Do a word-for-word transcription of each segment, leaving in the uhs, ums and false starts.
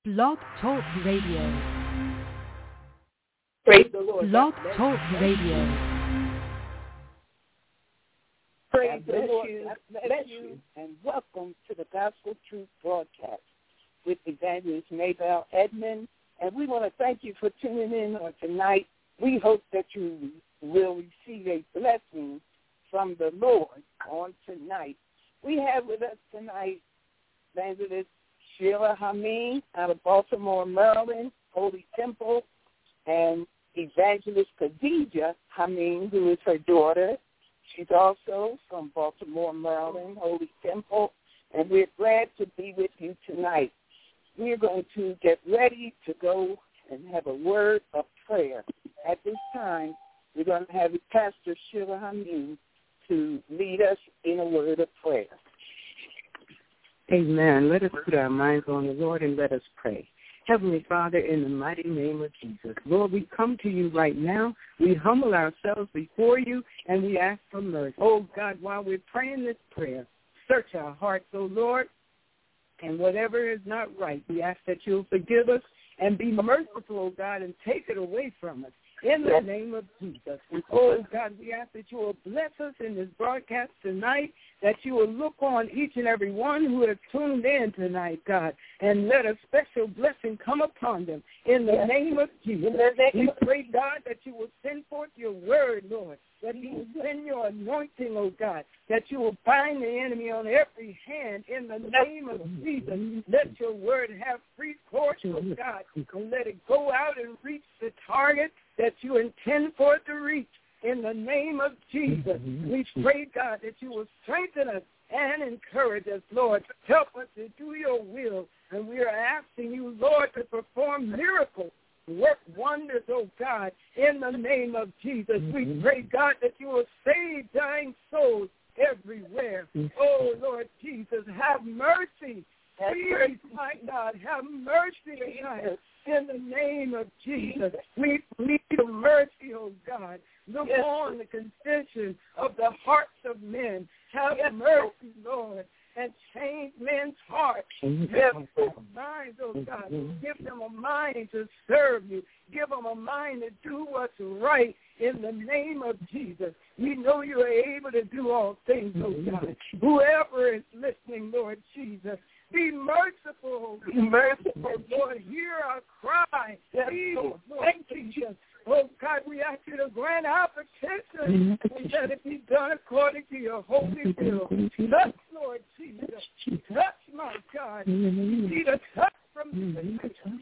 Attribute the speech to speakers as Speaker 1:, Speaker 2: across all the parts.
Speaker 1: Blog Talk Radio.
Speaker 2: Praise the Lord.
Speaker 1: Blog Talk Radio.
Speaker 2: Praise the Lord. Bless you, and welcome to the Gospel Truth Broadcast with Evangelist Maybelle Edmond. And we want to thank you for tuning in on tonight. We hope that you will receive a blessing from the Lord on tonight. We have with us tonight Evangelist Sheila Hameen out of Baltimore, Maryland, Holy Temple, and Evangelist Khadijah Hameen, who is her daughter. She's also from Baltimore, Maryland, Holy Temple, and we're glad to be with you tonight. We're going to get ready to go and have a word of prayer. At this time, we're going to have Pastor Sheila Hameen to lead us in a word of prayer.
Speaker 3: Amen. Let us put our minds on the Lord and let us pray. Heavenly Father, in the mighty name of Jesus, Lord, we come to you right now. We humble ourselves before you, and we ask for mercy. Oh, God, while we're praying this prayer, search our hearts, oh, Lord, and whatever is not right, we ask that you'll forgive us and be merciful, oh, God, and take it away from us. In the name of Jesus. And, oh, God, we ask that you will bless us in this broadcast tonight, that you will look on each and every one who has tuned in tonight, God, and let a special blessing come upon them. In the yes. name of Jesus, we pray, God, that you will send forth your word, Lord, that you will send your anointing, oh, God, that you will bind the enemy on every hand in the name of Jesus. Let your word have free course, oh, God, and let it go out and reach the target that you intend for it to reach. In the name of Jesus, we pray, God, that you will strengthen us and encourage us, Lord. Help us to do your will. And we are asking you, Lord, to perform miracles, work wonders, oh God, in the name of Jesus. We pray, God, that you will save dying souls everywhere. Oh, Lord Jesus, have mercy. Please, my God, have mercy tonight. In the name of Jesus, we plead for mercy, oh God. Look yes. on the condition of the hearts of men. Have yes. mercy, Lord, and change men's hearts. Give them minds, oh God. Give them a mind to serve you. Give them a mind to do what's right in the name of Jesus. We know you are able to do all things, oh God. Whoever is listening, Lord Jesus, be merciful, be merciful, Lord. Hear our cry. Please, Lord, thank you. Oh, God, we ask you to grant our petition and let it be done according to your holy will. Touch, Lord Jesus. Touch, my God. We need a touch from you.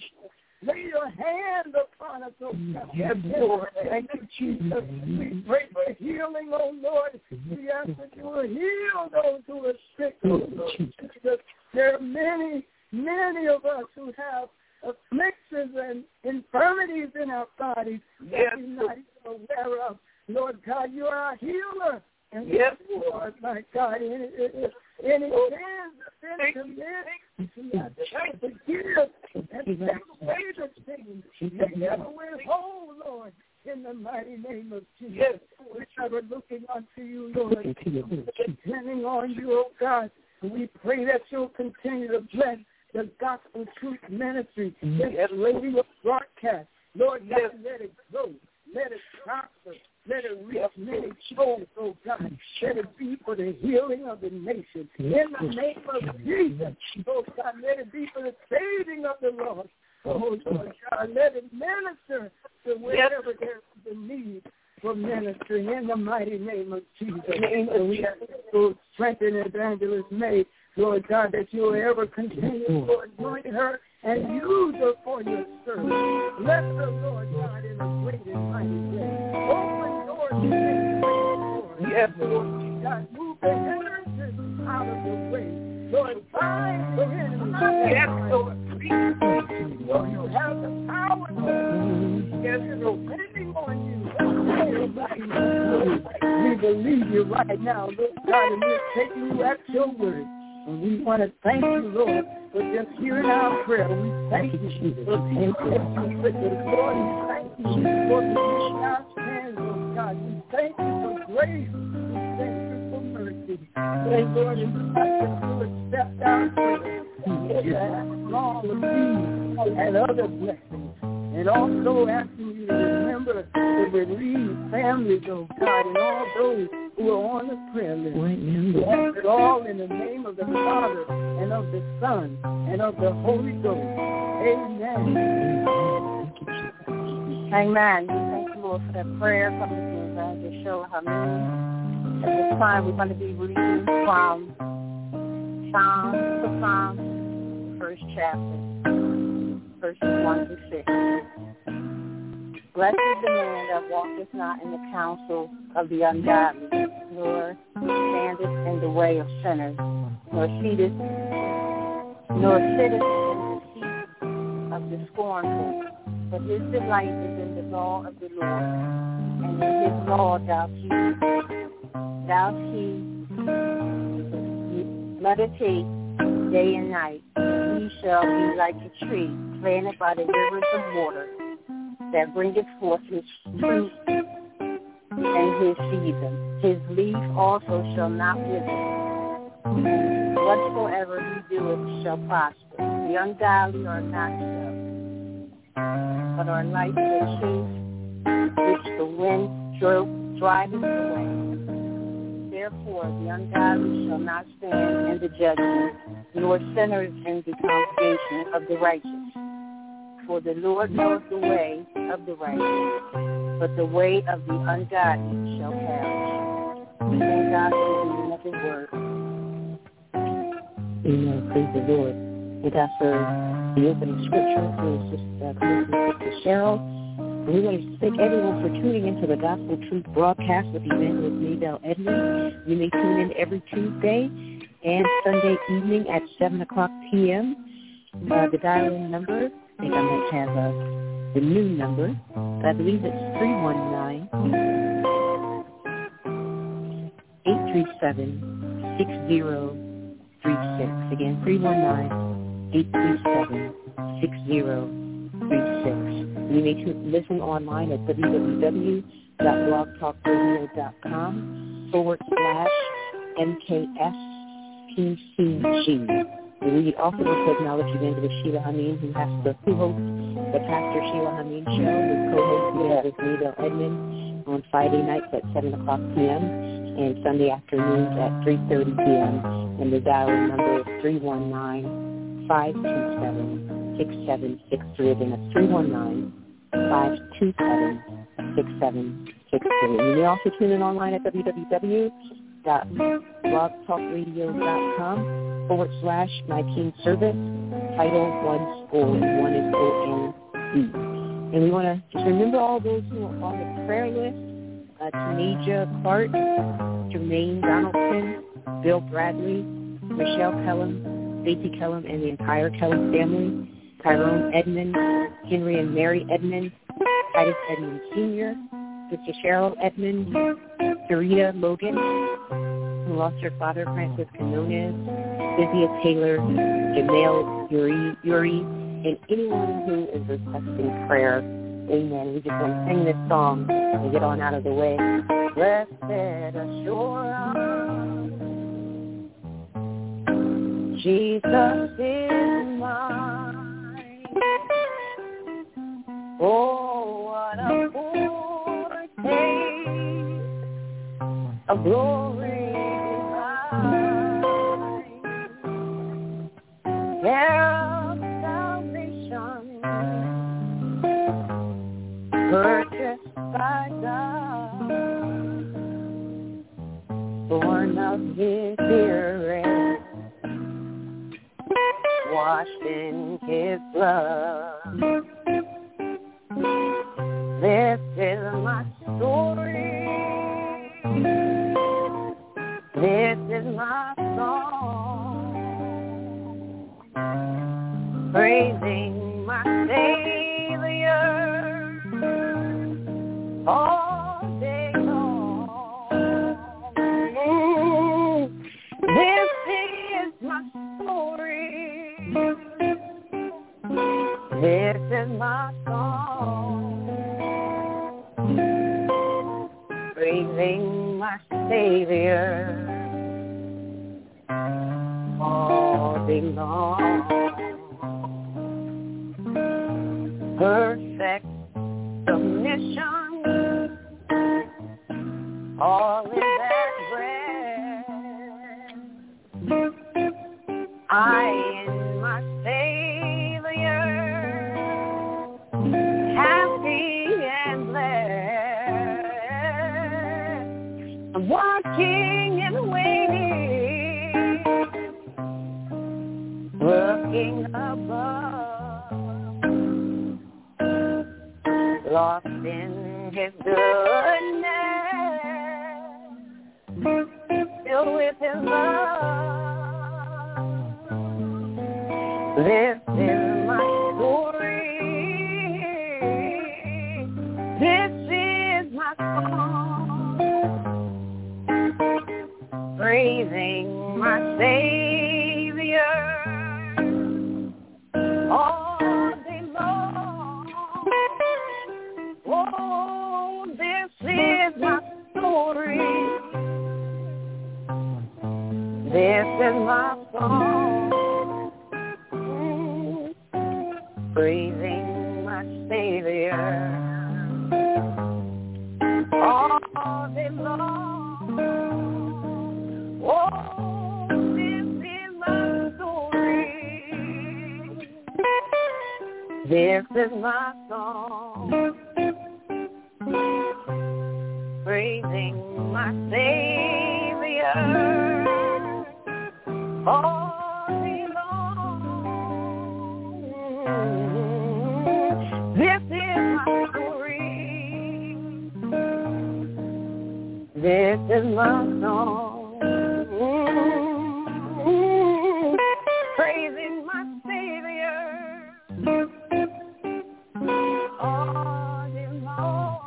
Speaker 3: Lay your hand upon us, oh God. Yes, Lord. Thank you, Jesus. We pray for healing, oh Lord. We ask that you will heal those who are sick, oh Lord Jesus. There are many, many of us who have afflictions and infirmities in our bodies that we're not even aware of. Lord God, you are a healer. And yes, Lord, my God, any, any, any sins that been committed, forgive and take away the sins. Take them away whole, Lord, in the mighty name of Jesus. Yes. We're looking unto you, Lord, depending on you, oh God. We pray that you'll continue to bless the Gospel Truth Ministry, this radio broadcast. Lord, yes. let it grow. Let it prosper. Let it reach many souls, oh God. Let it be for the healing of the nation. In the name of Jesus, oh God, let it be for the saving of the lost. Oh, Lord God, let it minister to wherever there's the need for ministry in the mighty name of Jesus. And we have to strengthen Evangelist May, Lord God, that you will ever continue to anoint her and use her for your service. Bless her, Lord God, in a great and mighty way. Open doors to make Lord. Yes, Lord God, move the hindrances out of the way. Lord, bind the enemies. Yes, Lord. Lord, you have the power, Lord. Yes, Lord. Depending on you. We believe you right now, Lord God, and we're taking you at your word. And we want to thank you, Lord, for just hearing our prayer. We thank you, Jesus. And thank you for the Lord. We thank you for the our hands, Lord God. We thank you for grace. We thank you for mercy. Pray, Lord, and we ask that you accept our prayer. Yes, all of these
Speaker 2: and other blessings. And also asking you to remember the bereaved families, oh God, and all those who are on the prayer list. We ask it all in the name of the Father and of the Son and of the Holy Ghost. Amen.
Speaker 4: Amen. We thank you, Lord, for that prayer coming from Evangelist Sheila Hameen. At this time, we're going to be reading from Psalm to Psalm, first chapter, verses one to six. Blessed is the man that walketh not in the counsel of the ungodly, nor standeth in the way of sinners, nor sitteth, nor sitteth in the seat of the scornful. But his delight is in the law of the Lord, and in his law doth he, doth he meditate day and night. And he shall be like a tree planted by the rivers of water, that bringeth forth his fruit in his season. His leaf also shall not wither, and whatsoever he doeth shall prosper. The ungodly are not so, but are like the chaff which the wind dro- driveth away. Therefore the ungodly shall not stand in the judgment, nor sinners in the congregation of the righteous. For the Lord knows the way of the righteous, but the way of the ungodly shall perish. Thank God for the reading of his word.
Speaker 5: Amen. Praise the Lord. We got for the opening scripture for Sister, uh, Sister Cheryl. And we want to thank everyone for tuning into the Gospel Truth broadcast with Evangelist Maybelle Edmond. You may tune in every Tuesday and Sunday evening at seven o'clock p.m. Uh, the dial-in number, I think I might have uh, the new number. I believe it's three one nine, eight three seven, six zero three six. Again, three one nine, eight three seven, six zero three six. You may t- listen online at www.blogtalkradio.com forward slash MKSPCG. We also want to acknowledge Evangelist Sheila Hameen, who has the who hosts the Pastor Sheila Hameen Show, with co-host Evangelist Maybelle Edmond on Friday nights at seven o'clock p.m. and Sunday afternoons at three thirty p.m. And the dial number is three one nine, five two seven, six seven six three. Again, that's three one nine, five two seven, six seven six three. You may also tune in online at www.blogtalkradio.com forward slash my King Service, title one school, and one is O N E. And we want to just remember all those who are on the prayer list: uh, Taneja Clark, Jermaine Donaldson, Bill Bradley, Michelle Kellum, Stacey Kellum, and the entire Kellum family, Tyrone Edmond, Henry and Mary Edmond, Titus Edmond Senior, Sister Cheryl Edmond, Sarita Logan, who lost her father, Francis Canones, Cynthia Taylor, Jamel Yuri, Yuri, and anyone who is requesting prayer. Amen. We just want to sing this song and get on out of the way. Blessed assurance, Jesus is mine. Oh, what a foretaste of glory divine, care of salvation, purchased by God, born of His Spirit, washed in His blood. This is my story. This is my song, praising my Savior all day long. This is my story. This is my song, praising my Savior all day long.
Speaker 4: perfect submission, all in that breath. I in my Savior, happy and blessed. I'm watching and waiting, looking above, lost in His goodness, filled with His love. This is my story. This is my song, praising my Savior all day long. Oh, this is my story. This is my song, praising my Savior all day long. Oh, this is my story. This is my song, praising my Savior all day long. This is my story. This is my song, praising my Savior all day long.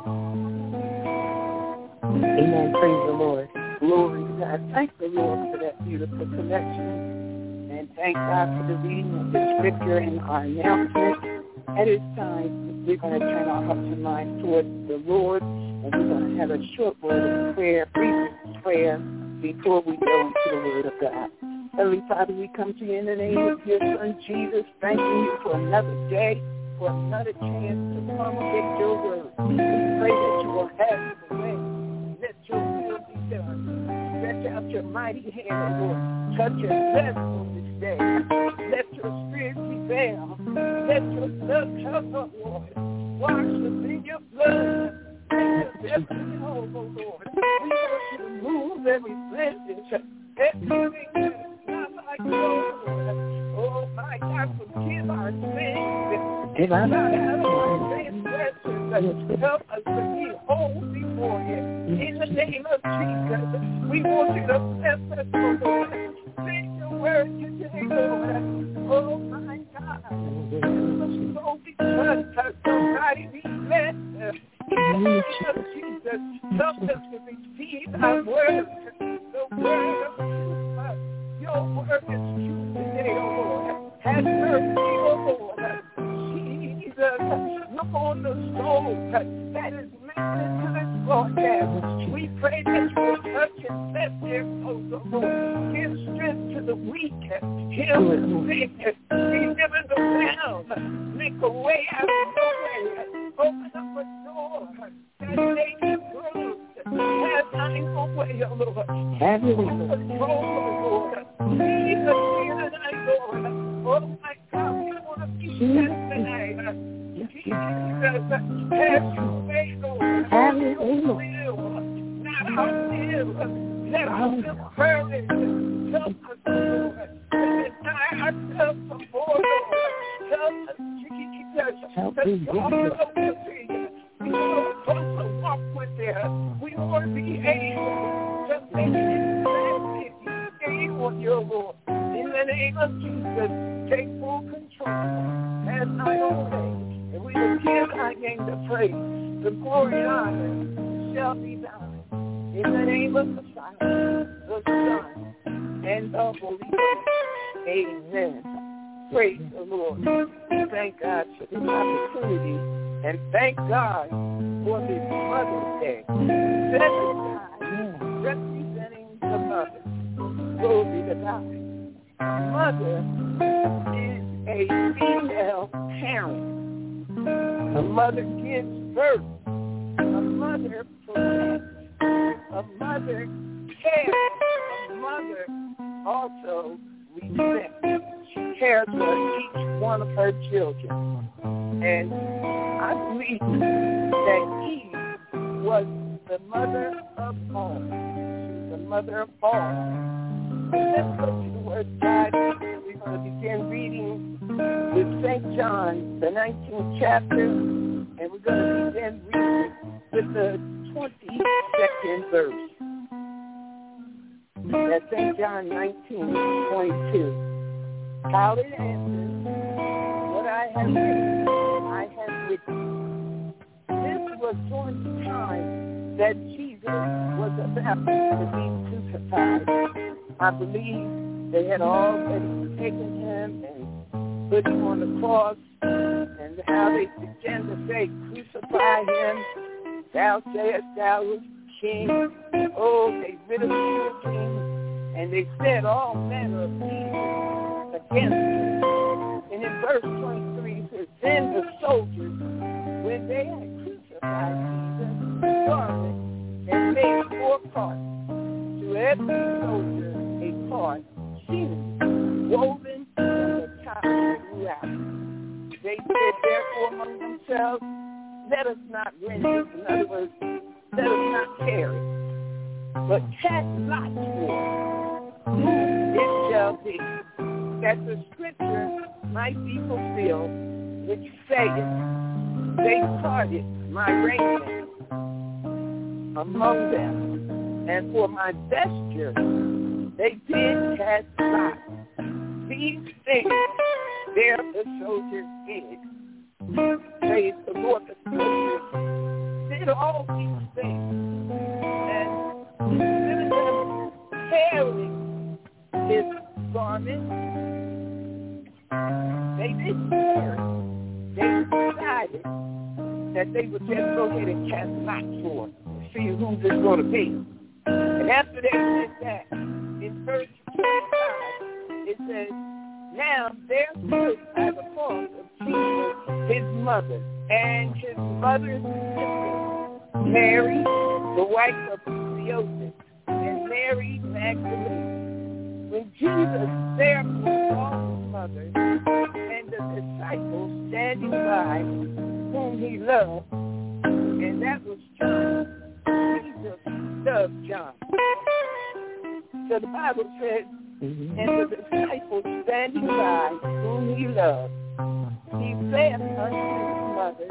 Speaker 3: Amen. Praise the Lord. Glory to God. Thank the Lord for that beautiful connection. And thank God for the reading of the scripture and our announcement. At this time, we're going to turn our hearts and minds towards the Lord, and we're going to have a short word of prayer, brief prayer, before we go into the Word of God. Heavenly Father, we come to you in the name of your Son, Jesus, thanking you for another day, for another chance to promulgate your word. We pray that you will have your way. Let your will be done. Stretch out your mighty hand, Lord. Touch your bless on this day. Let your spirit prevail. Let your blood cover, Lord. Wash us in your blood. Make us every home, oh Lord. We want you to move every blemish, everything that is not like you, oh Lord. Oh my God, forgive our sins.
Speaker 4: Give us
Speaker 3: God, have our transgressions. Help us to be whole before you. In the name of Jesus, we want you to bless us, oh Lord. Sing your word today, Lord. Oh my God. So be touched, somebody be blessed. In the name of Jesus, help us to receive our word, the word of truth. Your word is true today, oh Lord. Have mercy, oh Lord. Jesus, look on the soul that is listening to this broadcast. We pray that you will touch and bless their souls, oh Lord. Give strength to the weak, heal the sick, deliver the bound, make a way out of no way, open up a door that they can close. Have thine own way, oh Lord. Have your control, oh Lord. Lead us here tonight, Lord. Oh my God, we want to be blessed tonight. Jesus, have your way, Lord. Have your way, Lord. Not our will. Let our will purpose. Help us, Lord. Let ourselves before, Lord. Help us, Jesus. Help us, Lord. We want to closer walk with them. We want to be able to make it on your Lord. In the name of Jesus, take full control. Have thine own way. And we will give thy name the praise. The glory and honor shall be thine. In the name of the Father, the Son, and the Holy Ghost. Amen. Praise the Lord. Thank God for this opportunity. And thank God for this Mother's Day. Seven times representing the mother. Glory to God. Mother is a female parent
Speaker 2: A mother gives birth. A mother protects. A mother cares. A mother also respects. She cares for each one of her children. And I believe that Eve was the mother of all. She's the mother of all. Let's go to the Word of God. We're going to begin reading with Saint John, the nineteenth chapter, and we're going to begin reading with the twenty-second verse. That's Saint John nineteen, twenty-two. How it answers, what I have written, I have written. This was during the time that Jesus was about to be crucified. I believe they had already taken him and put him on the cross, and how they began to say, crucify him, thou sayest thou art king. Oh, they ridiculed him, and they said all manner of things against him. And in verse twenty-three, it says, then the soldiers, when they had crucified Jesus, garment, and made four parts, to every soldier a part, seamed, woven from the top throughout. They said, therefore, among themselves, let us not rend it. In other words, let us not tear it, but cast lots for it. It shall be that the scripture might be fulfilled, which saith, they parted my raiment among them, and for my vesture they did cast lots. These things there the soldiers did. Praise the Lord, the soldiers did all these things. And instead of them tearing his garment, they didn't tear it. They decided that they would just go ahead and cast lots for it to see who this is going to be. And after they did that, in verse twenty-five, it says, now there stood at the cross of Jesus his mother and his mother's sister, Mary, the wife of Joseph, and Mary Magdalene. When Jesus therefore saw his mother and the disciples standing by, whom he loved, and that was John, Jesus loved John. So the Bible says, and the disciples standing by, whom he loved, he said unto his mother,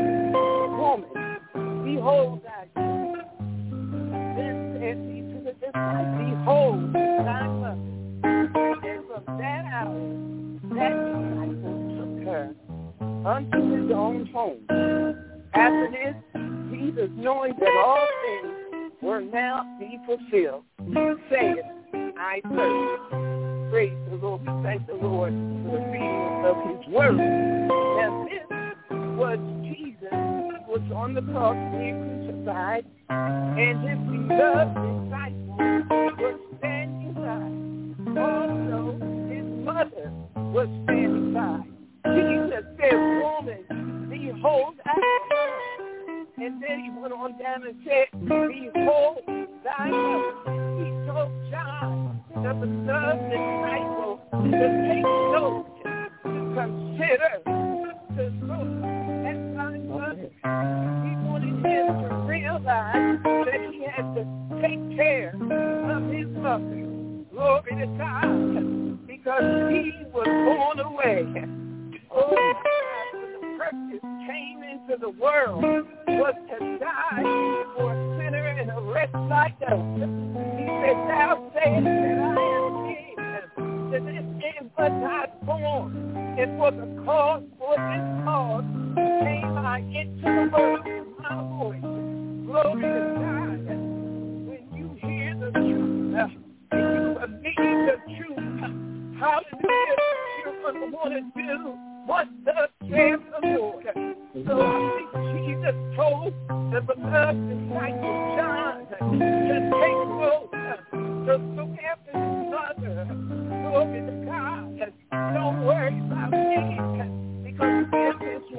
Speaker 2: woman, behold thy son. Then said he to the disciples, behold thy mother. And from that hour, that disciple took her unto his own home. After this, Jesus, knowing that all things were now be fulfilled, saith, I thirst. Praise the Lord. We thank the Lord for the reading of his word. Now this was Jesus, who was on the cross being crucified, and his beloved disciples were standing by. Also, his mother was standing by. Jesus said, woman, behold thy son. And then he went on down and said, behold thy mother. He told John, the beloved disciple, to take note, to consider, to look at thy mother. He wanted him to realize that he had to take care of his mother. Glory to God, because he was born away. Oh, God, when the purpose came into the world was to die for a sinner and a wretch like us. He said, thou sayest that I am king. To this end was I born, and for the cause, for this cause, came I into the world with my voice. Glory to God. When you hear the truth, uh, and you believe the truth, uh, hallelujah, you're going to want to do what thus saith the Lord. So I think Jesus told the beloved disciple John to take note, to look after his mother. Glory to God. Don't worry about me, because he is his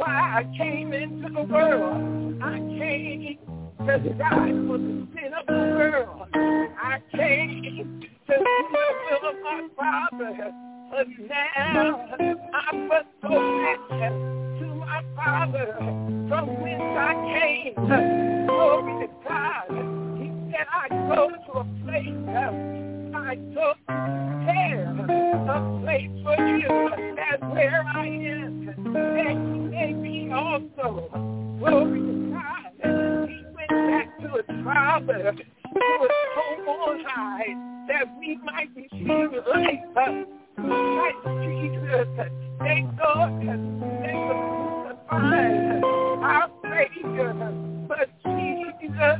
Speaker 2: why I came into the world. I came to die for the sin of the world. I came to do the will of my Father. But now I must go back to my Father from whence I came. Glory to God. He said I go to a place. I go to prepare a place for you. That's where I am. And you may be also. Glory to God. He went back to his Father, to his home on high, that we might receive life. Christ Jesus, they thought they were crucified our Savior, but Jesus,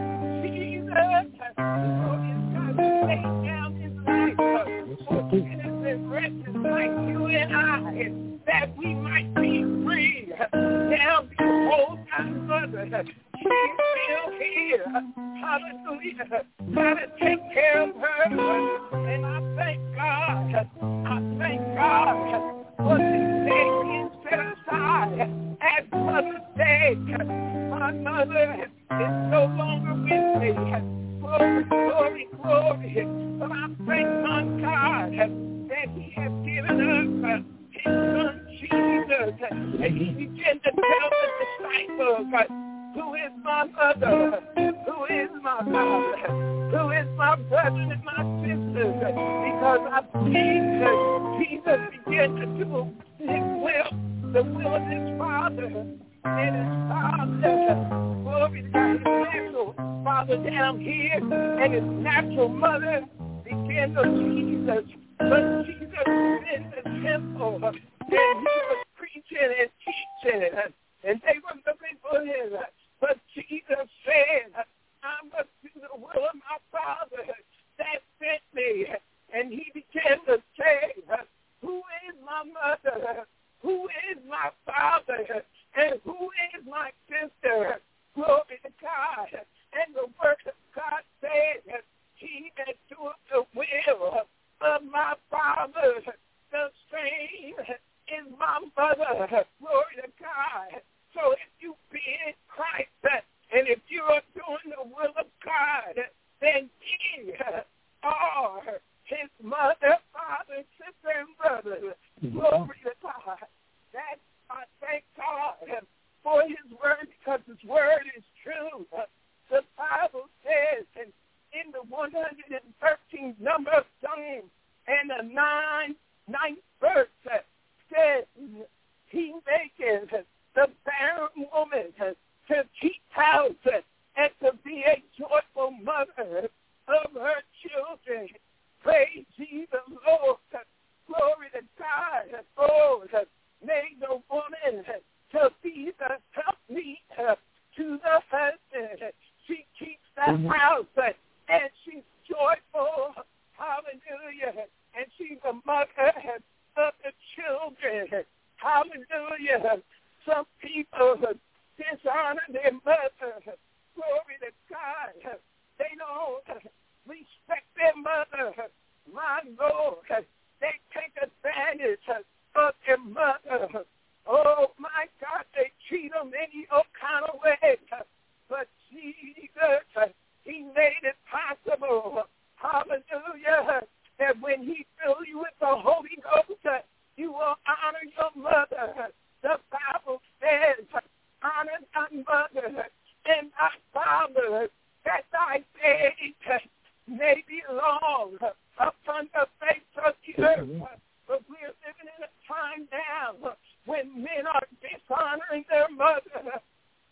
Speaker 2: Jesus, oh, he's got to lay down his life for sinners and wretches like you and I, that we might be free. Now behold our mother, she's still here. Hallelujah. Gotta take care of her. And I thank God. I thank God for this day being set aside as Mother's Day. My mother is no longer with me. Glory, glory, glory. But I thank my God that he has given us his son Jesus. And he began to tell the disciples, who is my mother? Who is my father? Who is my brother and my sisters? Because I believe Jesus began to do his will, the will of his Father. And his Father, glory to God, his natural father down here, and his natural mother began to Jesus. But Jesus was in the temple, and he was preaching and teaching, and they were looking for him. But Jesus said, I must do the will of my Father that sent me. And he began to say, who is my mother? Who is my father? And who is my sister? Glory to God. And the word of God said, he that doeth the will of my Father, the same is my mother. Glory to God. So if you be in Christ, and if you are doing the will of God, then ye are his mother, father, sister, and brother. Glory to God. That's, I thank God for his word, because his word is true. The Bible says in, in the one hundred thirteenth number of Psalms and the nine, ninth verse says, he maketh the barren woman to keep house and to be a joyful mother of her children. Praise ye the Lord. Glory to God. Oh, made the woman to be the helpmeet to the husband. She keeps the house and she's joyful. Hallelujah. And she's a mother of the children. Hallelujah. Some people dishonor their mother. Glory to God. They don't respect their mother. My Lord, they take advantage of their mother. Oh, my God, they treat them any old kind of way. But Jesus, he made it possible. Hallelujah. That when he fills you with the Holy Ghost, you will honor your mother. The Bible says, honor thy mother and thy father, that thy days may be long upon the face of the earth. But we are living in a time now when men are dishonoring their mother.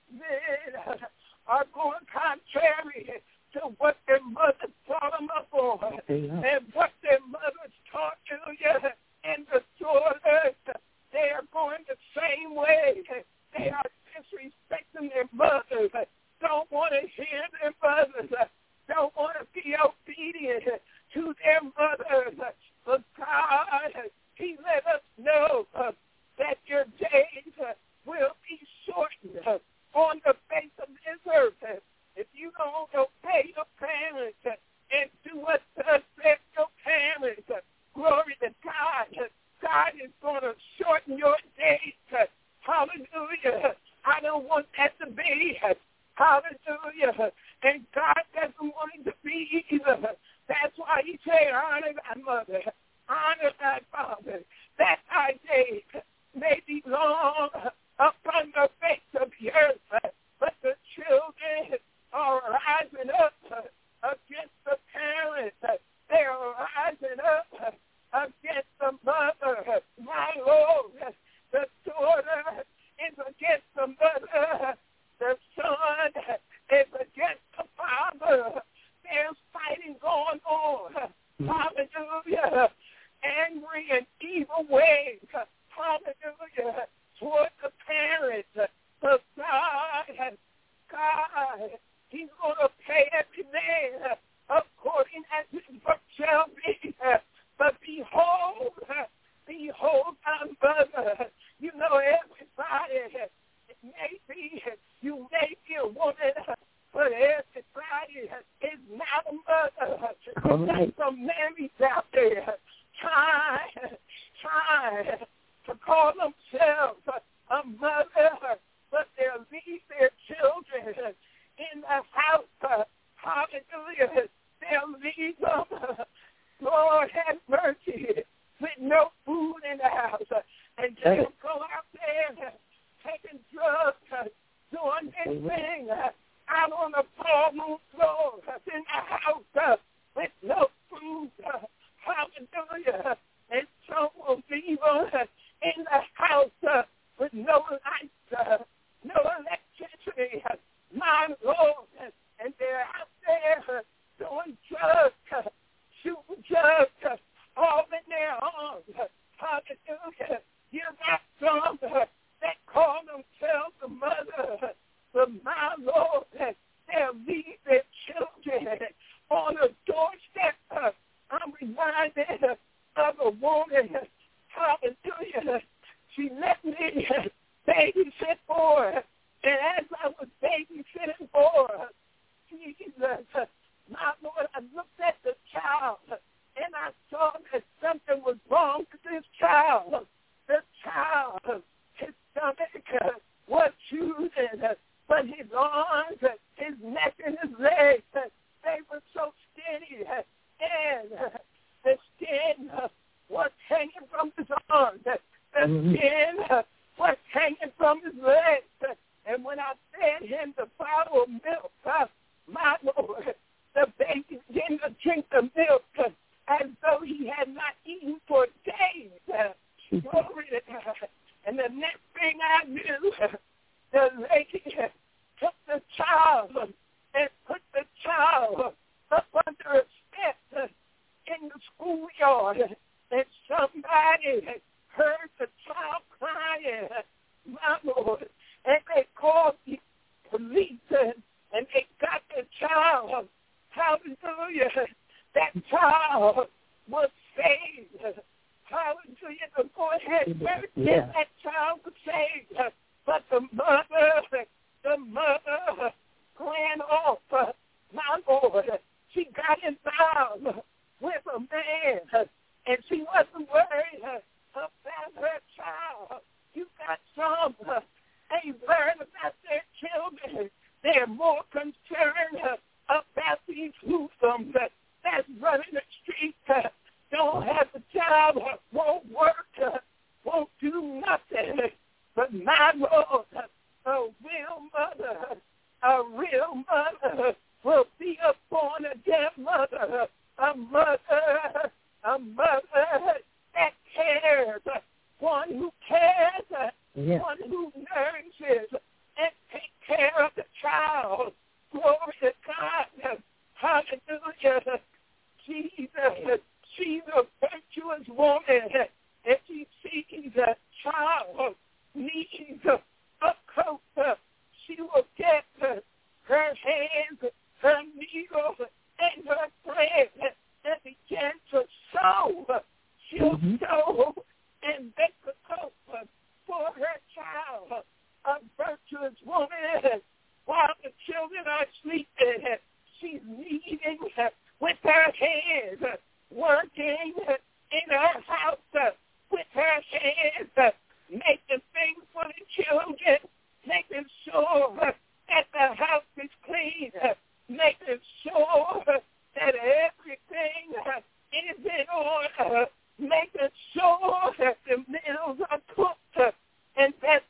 Speaker 2: Men are going contrary to what their mothers brought them up on, and what their mothers taught to you and the daughters. They are going the same way. They are disrespecting their mothers. Don't want to hear their mothers. Don't want to be obedient to their mothers. But God, he let us know that your days will be shortened on the face of this earth. If you don't obey your parents and do what thus said your parents, glory to God, God is going to shorten your days. Hallelujah. Hallelujah. I don't want that to be. Hallelujah. And God doesn't want it to be either. That's why he said, honor thy mother, honor thy father, that thy days may be long upon the face of the earth. But the children are rising up against the parents. They are rising up against the mother. My Lord, the daughter is against the mother. The son is against the father. There's fighting going on. Hallelujah. Angry and evil ways. Hallelujah. Toward the parents. But God, God, he's going to pay every man according as his work shall be. But behold, behold our mother. You know, everybody, it may be, you may be a woman, but everybody is not a mother.
Speaker 3: All right.
Speaker 2: There's some Marys out there trying, trying to call themselves a mother, but they'll leave their children in the house. Hallelujah. They'll leave them, Lord have mercy, with no food in the house. And they'll go out there taking drugs, doing this thing out on the ballroom floor in the house with no food. Hallelujah. And some will leave them in the house with no lights, no electricity. My Lord. And they're out there doing drugs, shooting drugs, all in their arms. Hallelujah. You got some that call themselves a mother, but my Lord, they'll leave their children on a doorstep. I'm reminded of a woman, hallelujah, she let me babysit for her, and as I was babysitting for her, Jesus, my Lord, I looked at the child, and I saw that something was wrong with this child. The child, his stomach was choosing, but his arms, his neck, and his legs, they were so skinny, and the skin was hanging from his arms. The skin was hanging from his legs. And when I fed him the bottle of milk, my Lord, the baby began to drink the milk as though he had not eaten for days. Glory to God. And the next thing I knew, the lady took the child and put the child up under a step in the schoolyard. And somebody heard the child crying, my Lord, and they called the police and they got the child. Hallelujah. That child was saved. Hallelujah. The Lord had mercy. Yeah. That child was saved. But the mother, the mother ran off. My Lord, she got involved with a man, and she wasn't worried about her child. You got some, they learn about their children. They're more concerned about these hoodlums that's running the streets, don't have a job, won't work, won't do nothing. But my Lord, a real mother, a real mother will be a born-again mother, a mother, a mother that cares, one who cares, yeah. one who nourishes and takes care of the child. Glory to God. Hallelujah. Jesus, she's a virtuous woman, and she sees a child needs a coat. She will get her hands, her needle, and her thread, and begin to sew. She'll mm-hmm. sew and make a coat for her child. A virtuous woman, while the children are sleeping, she's kneading with her hands, working in her house with her hands, making things for the children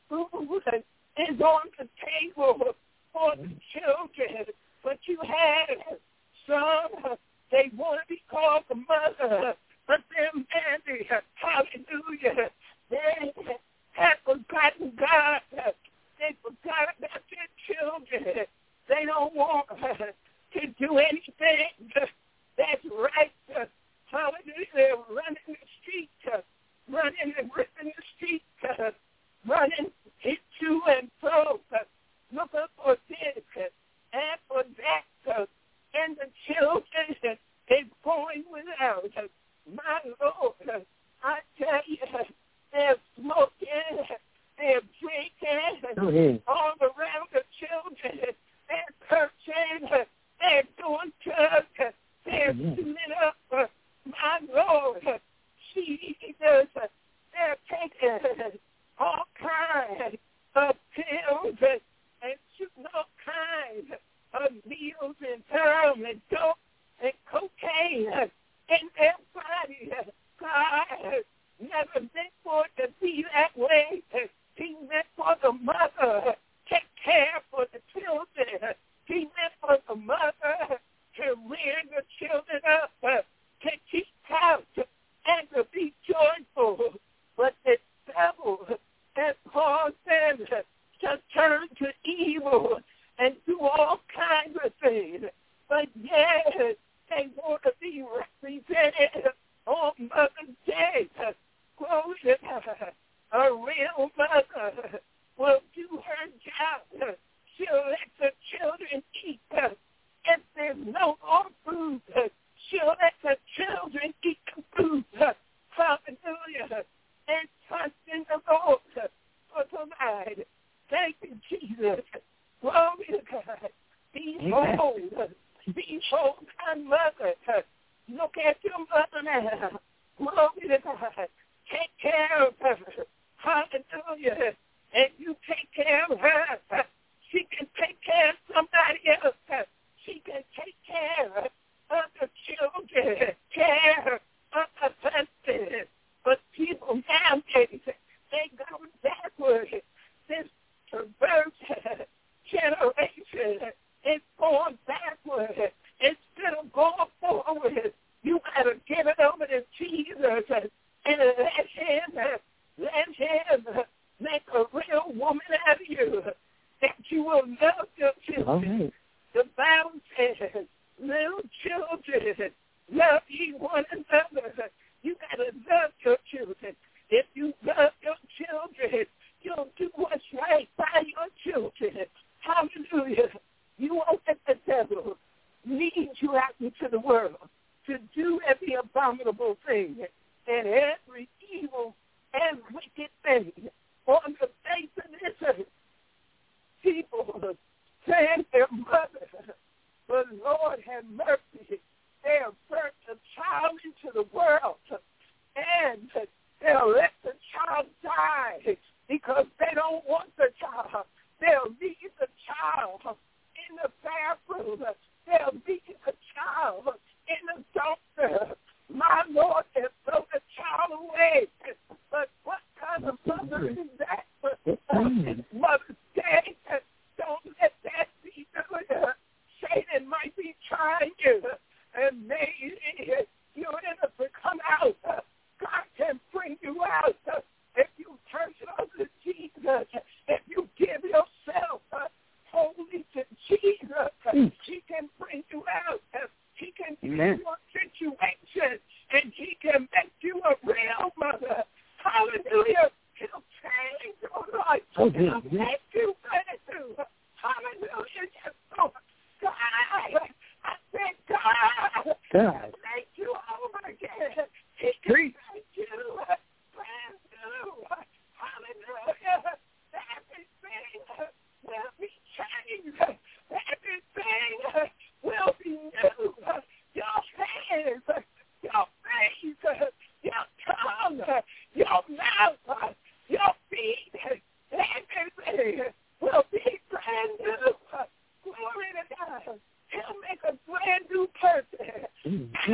Speaker 2: food is on the table for the children. But you have some, they want to be called the mother, but they're married. Hallelujah. They have forgotten God. They forgot about their children. They don't want to do anything that's right. Hallelujah. They're running the street, running and ripping the street, running it to and fro, looking for this and for that, and the children is going without. My Lord, I tell you, they're smoking, they're drinking all around the children. They're cursing, they're doing drugs, they're shooting up. My Lord, Jesus, they're taking all kinds of pills and shooting all kinds of needles and heroin and dope and cocaine in their body. God never meant for it to be that way. He meant for the mother take care for the children. He meant for the mother to rear the children up, to keep house, and to be joyful. But the devil has caused them to turn to evil and do all kinds of things. But yes, they want to be represented on Mother's Day. Glory to God. A real mother will do her job. She'll let the children eat. If there's no more food, she'll let the children eat the food. Hallelujah. And trust in the Lord for provide. Thank you, Jesus. Glory to God. Behold, behold thy mother. Look at your mother now. Glory to God. Take care of her. Hallelujah. And you take care of her. She can take care of somebody else. She can take care of the children, care of the husband. But people nowadays, they go backwards. This perverse generation is going backwards. Instead of going forward, you got to give it over to Jesus and let him, let him make a real woman out of you, that you will love your children. Right. The Bible says, little children, love ye one another. You got to love your children. If you love your children, you'll do what's right by your children. Hallelujah. You won't let the devil lead you out into the world to do every abominable thing and every evil and wicked thing on the face of this earth. People send their mother, but Lord have mercy. They have birthed a child into the world, and they'll let the child die because they don't want the child. They'll leave the child in the bathroom. They'll leave the child in the dumpster. My Lord, they'll throw the child away. But what kind of mother is that? It's Mother's Day. Don't let that be done. Satan might be trying you, and maybe you're in it to come out. God can bring you out if you turn over to Jesus. If you give yourself wholly to Jesus, mm. He can bring you out. He can give you a situation, and He can make you a real mother. Hallelujah. He'll change your life. Oh, He'll make you better. Hallelujah. Oh, God. I thank God. God. Thank you over again. He can make you brand new. Hallelujah. Everything will be changed. Everything will be new. Your hands, your face, your tongue, your mouth, your feet, everything will be brand new. Glory to God. He'll make a brand new person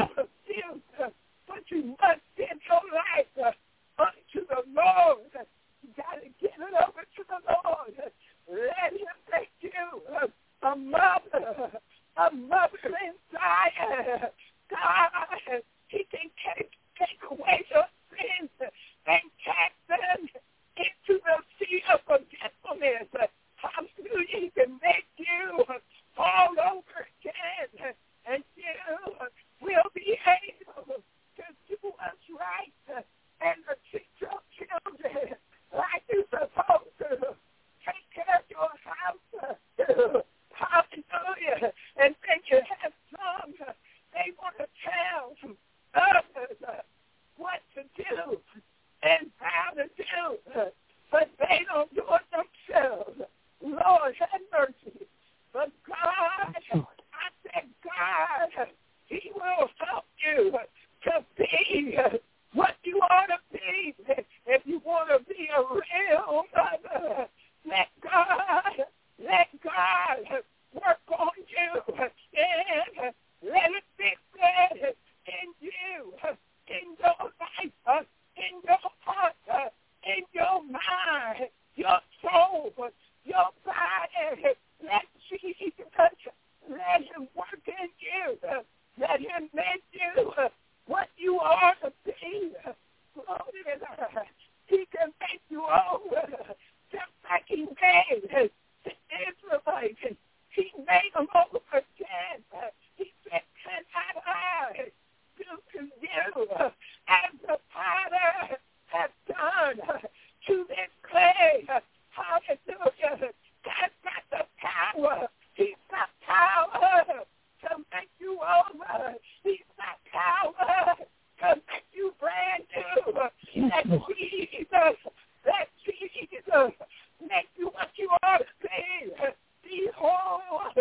Speaker 2: soul, your body. Let Jesus touch you. Let him work in you. Let him make you what you are to be. Glory to God. He can make you over just like he made the Israelites. He made them over again. He said, can I do to you as the Father has done to this clay? Hallelujah. That's not the power. He's got power to make you over. He's got power to make you brand new. Let Jesus, let Jesus make you what you are to be. Behold,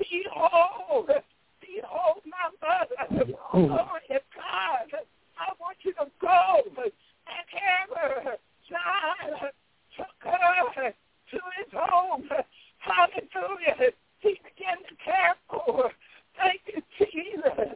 Speaker 2: behold, behold my mother. Glory to God. I want you to go and have her. John took her to his home. Hallelujah. He began to care for her. Thank you, Jesus.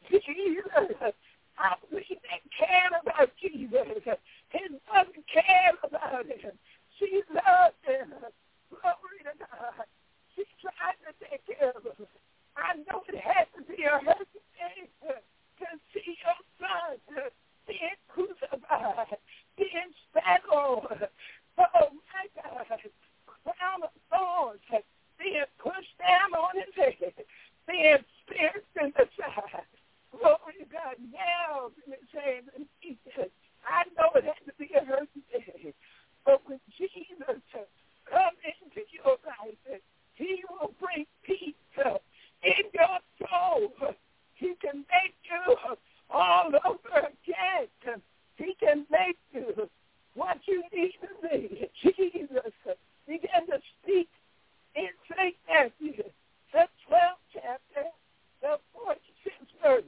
Speaker 2: Jesus. I believe they cared about Jesus. His mother cared about him. She loved him. Glory to God. She tried to take care of him. I know it had to be a hurting thing to see your son being crucified, being spat on. Oh, my God. Crown of thorns being pushed down on his head, being pierced in the side. Glory to God. Nails in his hands and feet. I know it had to be a hurting thing. But when Jesus comes into your life, he will bring peace in your soul. He can make you all over again. He can make you what you need to be. Jesus began to speak in Saint Matthew, the twelfth chapter, the forty-sixth verse.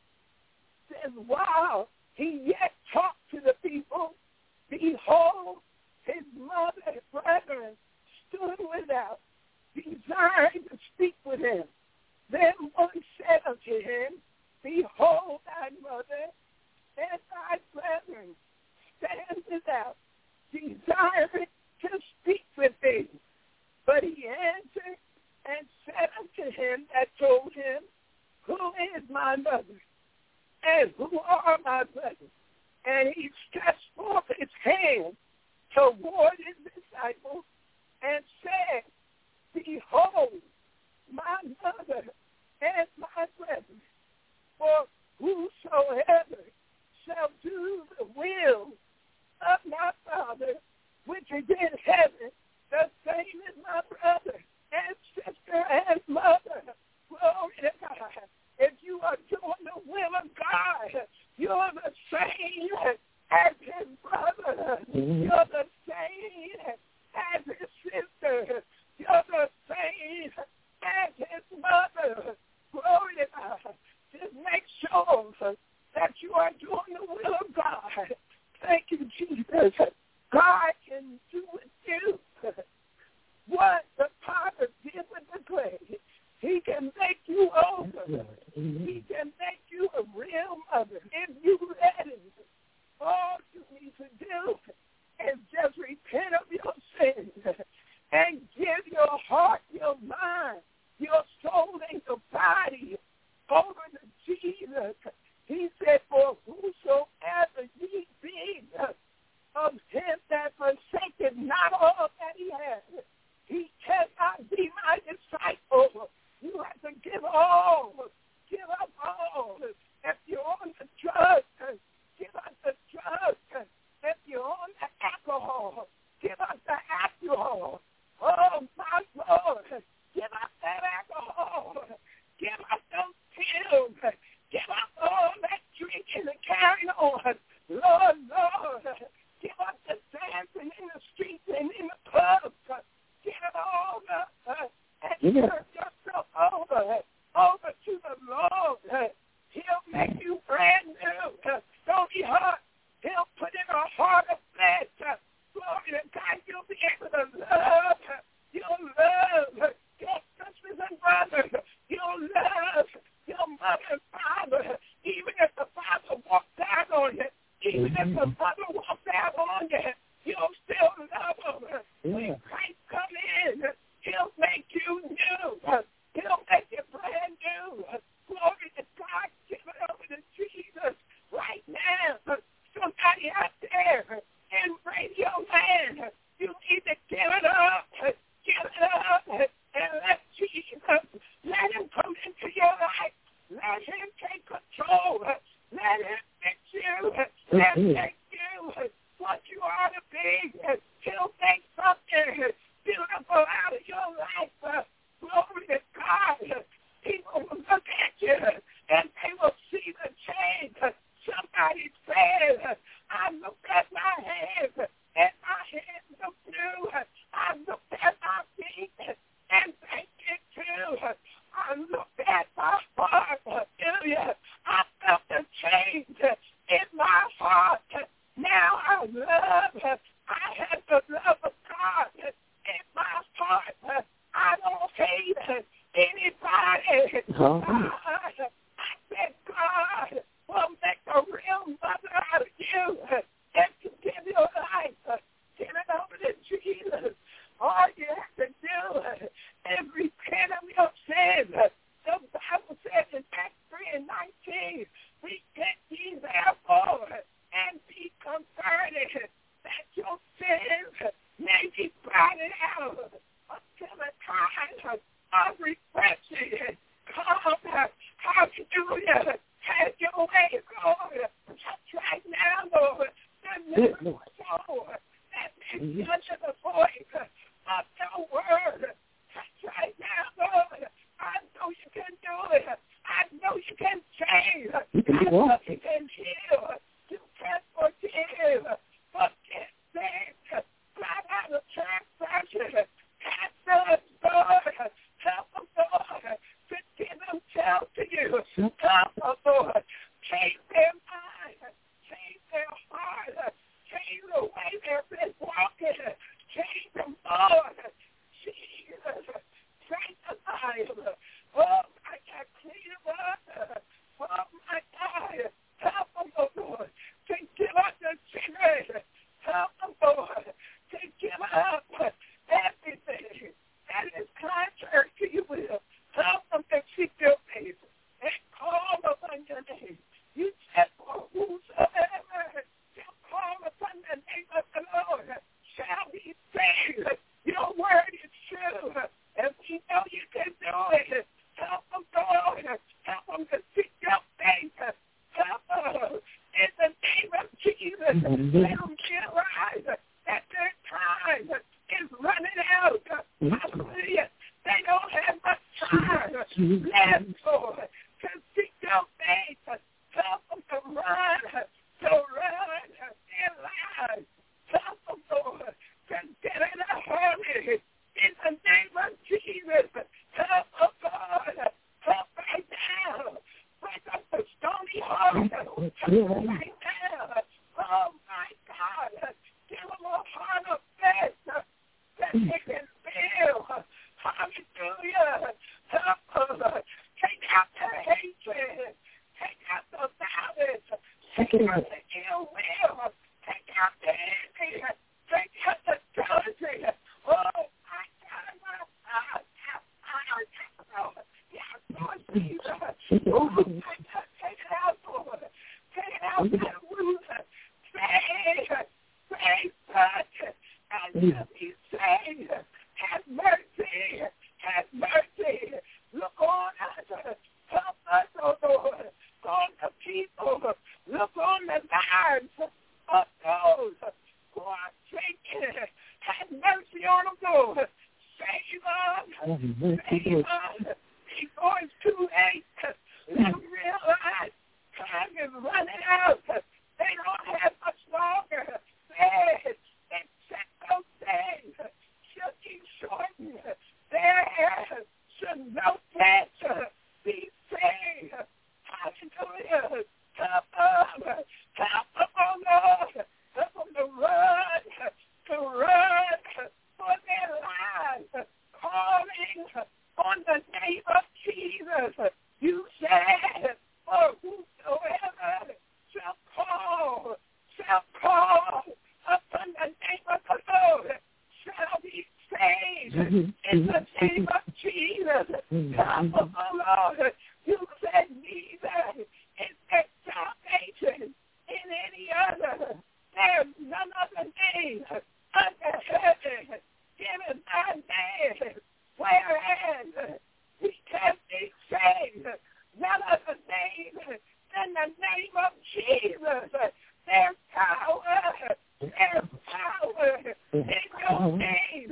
Speaker 2: Says, while he yet talked to the people, behold, his mother and brethren stood without, desiring to speak with him. Then one said unto him, behold thy mother and thy brethren stand without, desiring to speak with thee. But he answered and said unto him that told him, who is my mother? And who are my brethren? And he stretched forth his hand toward his disciples and said, behold, my mother and my brethren, for whosoever shall do the will of my Father, which is in heaven, the same is my brother and sister and mother. Glory to God. If you are doing the will of God, you're the same as his brother. Mm-hmm. You're the same as his sister. You're the same as his mother. Glory to God. Just make sure that you are doing the will of God. Thank you, Jesus. God can do with you what the potter did with the clay. He can make you over. He can make you a real mother if you let him. All you need to do is just repent of your sins and give your heart, your mind, your soul, and your body over to Jesus. He said, for whosoever ye be of him that forsaketh not all that he has, he cannot be my disciple. You have to give all. Give up all. If you're on the drugs, give up the drugs. If you're on the alcohol, give up the alcohol. Oh, my Lord. Give up that alcohol. Give up those pills. Give up all that drinking and carrying on. Lord, Lord. Give up the dancing in the streets and in the clubs. Give it all up. Uh, and yeah. Turn yourself over. Over to the Lord. Uh, he'll make you brand new. Uh, don't be hurt. He'll put in a heart of flesh. Uh, glory to God. You'll be able to love. Uh, you'll love uh, your sisters and brothers. You'll love your mother and father. Even if the father walks out on you. Even mm-hmm. if the mother walks out on you. You'll still love them. Yeah. When Christ sin. He'll make you new. He'll make you brand new. Glory to God. Give it over to Jesus right now. Somebody out there in radio land, you need to give it up. Give it up and let Jesus, let him come into your life. Let him take control. Let him fix you. Let him make you what you ought to be. He'll make something beautiful out of your life. Glory to God. People will look at you and they will see the change. Somebody said, I look at my hands and my hands look new. I look at my feet and thank you too. I look at my heart. Hallelujah. I felt the change in my heart. Now I love. I have the love of God in my heart. I don't hate anybody. Oh. I, I said, God will make a real mother out of you and to give your life. Give it over to Jesus. All you have to do is repent of your sin. The Bible says in Acts three and nineteen, repent ye therefore and be converted, that your sins may be blotted out until the time of refreshing. Come, hallelujah, have your way, Lord. Touch right now, Lord. The new soul that is under the voice of your word. Touch right now, Lord. I know you can do it. I know you can change. I know you can heal. You can forgive. Forget things. Blot out the transgression. Cast us, Lord. Help them, Lord, to give themselves to you. Help them, Lord. Change their mind. Change their heart. Change the way they've been walking. Change them, Lord. Jesus. Sanctify them. Oh, my God. Clean them up. Oh, my God. Help them, oh, Lord, to give up the sin. Help them, Lord, to give up everything that is contrary to your will. Help them to seek your face and call upon your name. You said, for whosoever shall call upon the name of the Lord shall be saved. Your word is true, and we know you can do it. Help them, Lord. Help them to seek your face. Help them in the name of Jesus. Let them realize that their time is running out. Hallelujah. They don't have much time left, Lord, to seek your face. Help them to run, to run their lives. Help them, Lord, to get in a hurry. In the name of Jesus, help them, God. Help right now. Break up the stony heart. Help right now. Oh, my God. Give them a heart of faith that they can feel. Hallelujah. Help them. Take out the hatred. Take out the violence. Take out the ill will. Take out the envy. Take out the jealousy. Oh, my God. My God. Yes, Lord Jesus. Oh, take it out, Lord. Take it out, that root. Say, say, touch, and be saved. Have mercy. Have mercy. Look on us. Help us, oh Lord. On the people. Look on the lives of those who are shaking. Have mercy on them, Lord. Save us. Save us. Before it's too late. Let them realize time is running out. They don't have much longer. They, they set those days should be shortened. Their hair should no flesh be saved. Hallelujah. Help them. Help them, oh Lord. Help them to run, to run for their lives. Calling on the name in the name of Jesus. Come, oh Lord, you said neither is there salvation in any other. There's none other name under heaven given by man, whereas we can be saved. None other name than the name of Jesus. There's power. There's power in your name.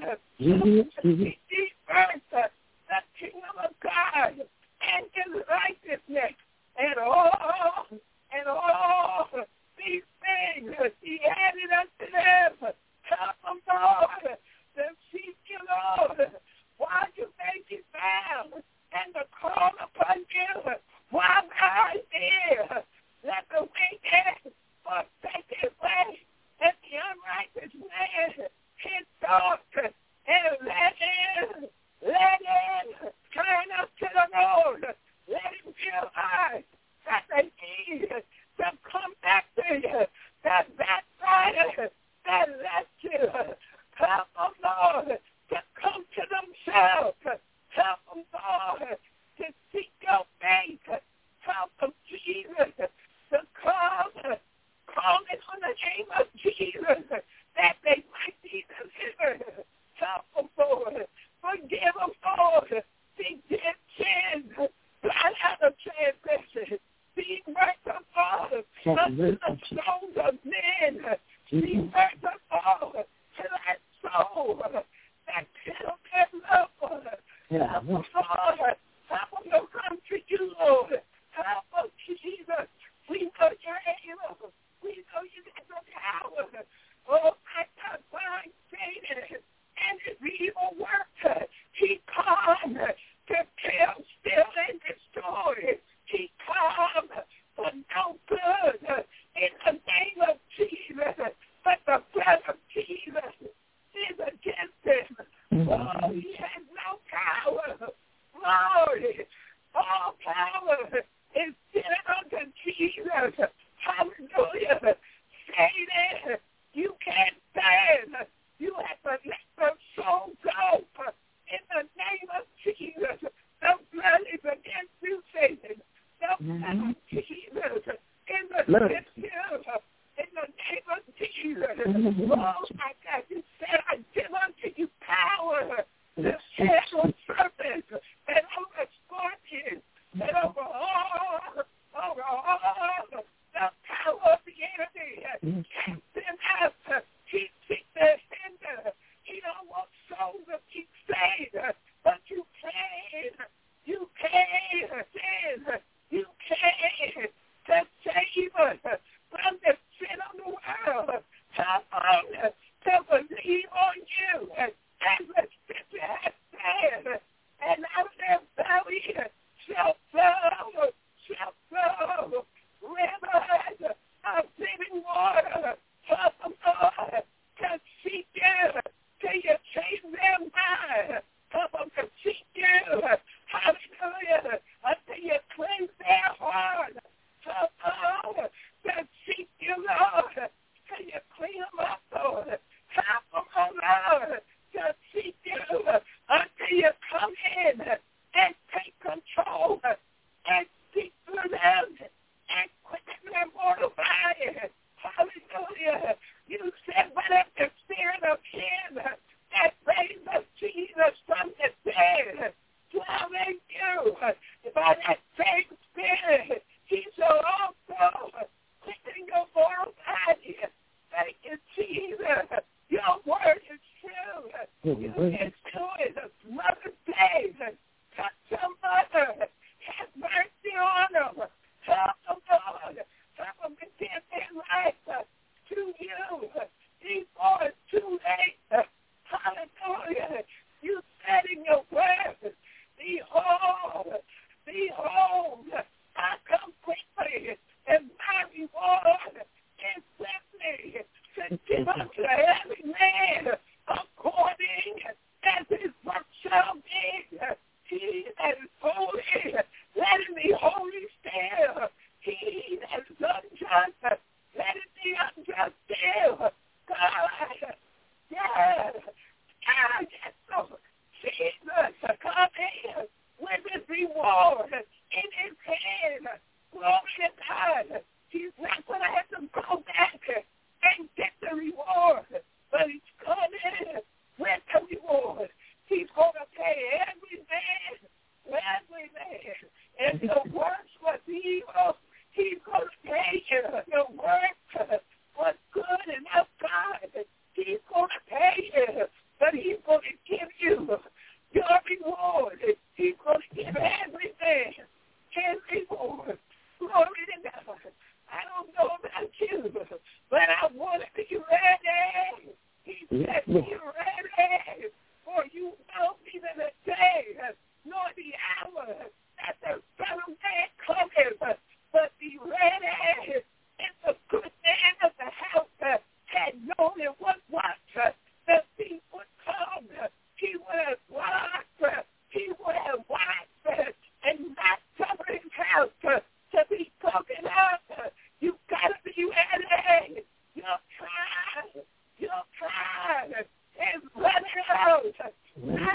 Speaker 2: Seek ye first the kingdom of God and his righteousness, and all, and all these things he added unto them. Come, Lord, to seek you, Lord, while you may be found, and to call upon you while thou art near. Let the wicked forsake his way, and the unrighteous man his thoughts, and let him, let him turn up to the Lord. Let him realize that they need to come back to you, that backslider that left you. Help them, Lord, to come to themselves. Help them, Lord, to seek your face. Help them, Jesus, to come, calling on the name of Jesus, that they might be delivered. Help them, Lord. Forgive them, Lord. They did sin. Blot out the transgression. Be merciful unto the souls of men. Be merciful to that soul that killed their loved one. Help them, Lord. Help them to come to you, Lord. Help them, Jesus. We know you're able. We know you got the power. Oh, I got blind Satan and his evil work. He come to kill, steal, and destroy. He come for no good in the name of Jesus. But the blood of Jesus is against him. Oh, he has no power. Glory. All power is given unto Jesus. Hallelujah. Satan, you can't stand. You have to let the soul go. In the name of Jesus, the blood is against you, Satan. The blood of Jesus is against you. In the name of Jesus. Oh, my God, you said I give unto you power to tread on serpents and over scorpions and over all, over all the power of the enemy. Cast them out. He seeks their hinder. He don't want souls to keep saved, but you can. You can sin. You can to save us from the sin of the world. Help us to believe on you as the scripture has said. And out of their belly shall flow, shall flow rivers of living water. Help them, Lord, to seek you till you change their mind. Help them to seek you, hallelujah, until you cleanse their heart. Help them to seek you, Lord, till you clean them up, Lord. Help them, oh Lord, to seek you until you come in and take control and speak through them and quicken their mortal body. Hallelujah. You said, what if the spirit of him that raised up Jesus from the dead dwell in you? By that same spirit, he shall also quicken your mortal body. Thank you, Jesus. Your word is true. You can do it. Mother's Day.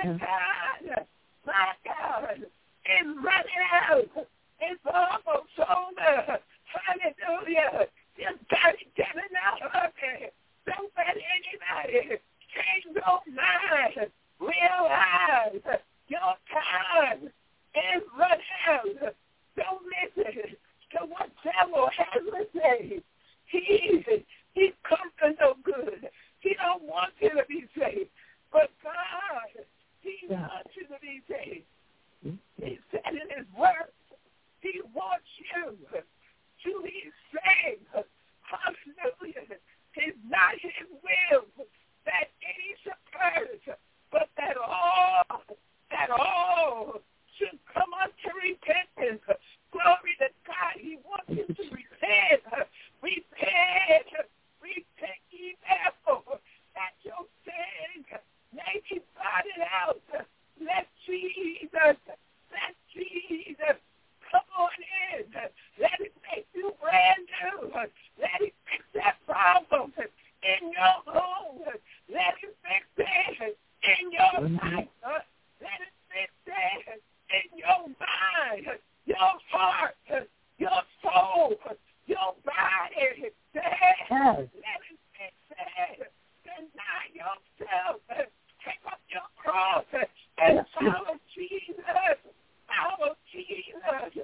Speaker 2: my God, my God, is running out. It's almost over. Hallelujah. Just got it getting out of it. Don't let anybody change your mind. Realize your time is running out. Don't listen to what devil has to say. He, he comes to no good. He don't want you to be saved. But God, he wants you to be saved. He said in his word, he wants you to be saved. Hallelujah. It's not his will that any should perish, but that all, that all should come unto repentance. Glory to God. He wants you to repent. Repent. Repent ye therefore that your sins may be blotted out. Let Jesus, let Jesus come on in. Let it make you brand new. Let it fix that problem in your home. Let it fix it in your life. Let it fix it in your mind, your heart, your soul, your body. Let it fix it. Deny yourself. Take up your cross and follow Jesus. Follow Jesus.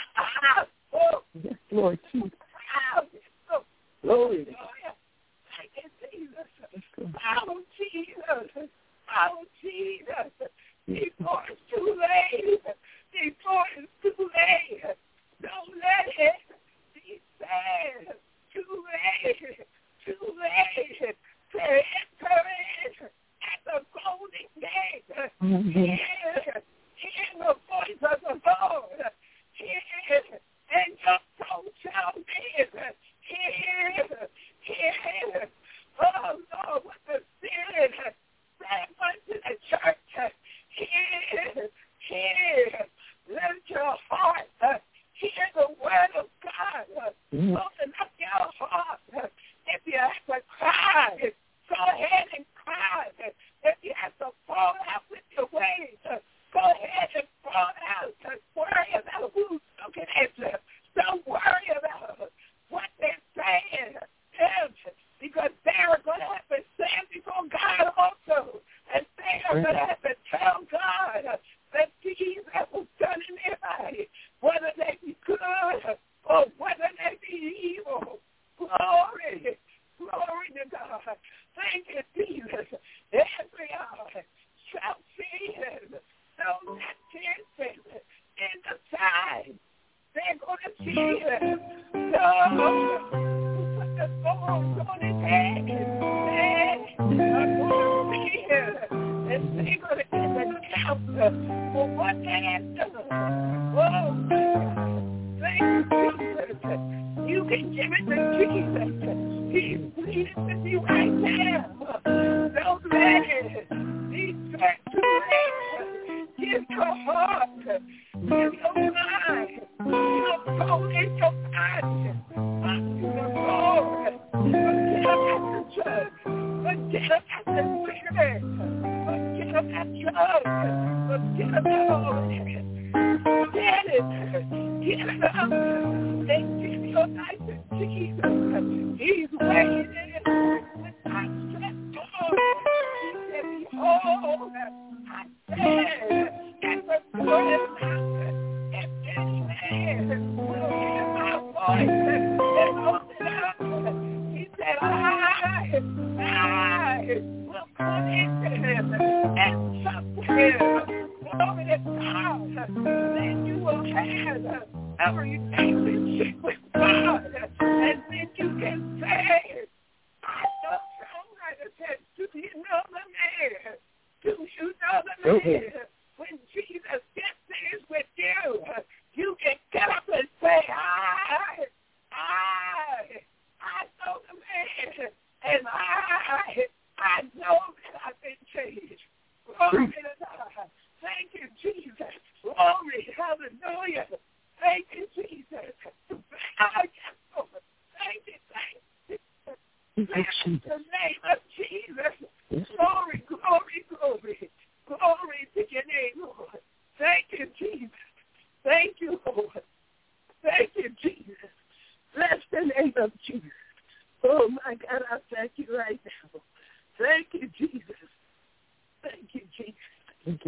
Speaker 3: Yes, Lord Jesus.
Speaker 2: Glory. Thank you, Jesus. Follow Jesus. Follow Jesus. Before it's too late. Before it's too late. Don't let it be said. Too late. Too late. To enter in at the golden gate.
Speaker 3: Mm-hmm.
Speaker 2: Hear, hear the voice of the Lord. Hear, and your soul shall live. Hear, hear. Oh, Lord, what the Spirit said unto the church. Hear, hear. Let your heart hear the word of God.
Speaker 3: Mm-hmm.
Speaker 2: Open up your heart. If you have to cry, go ahead and cry. If you have to fall out with your ways, go ahead and fall out. Don't worry about who's looking at you. Don't worry about what they're saying. Because they're going to have to stand before God also. And they are going to have to tell God that Jesus was done in their life, whether they be good or whether they be evil. Glory. Glory to God. Thank you, Jesus. Every hour shall see him. Those that dancing in the side, they're going to see him. Those who put the thorns on his head, they are going to see him. And they're going to give an account for what they have done. Oh, thank you, Jesus. You can give it to Jesus. He's pleading with you right now. Don't let it be set to rest. Give your heart. Give your mind. Your soul and your body unto the Lord. Forget about the church. Forget about the spirit. Forget about drugs. Forget about all of it. Forget it. Get it up. And give your life to Jesus. He's waiting with outstretched arms. He said, behold, I stand at the door of the house. If any man will hear my voice and open up, he said, I, I will come into him and sup with him. Glory to God. Then you will have a relationship with God. And then you can say, I know songwriter said, do you know the man? Do you know the man? Okay. When Jesus gets things with you, you can get up and say, I, I, I know the man. And I, I know that I've been changed. Glory to God. Thank you, Jesus. Glory, hallelujah. Thank you, Jesus. Thank you, thank you. In the name of Jesus. Glory, glory, glory. Glory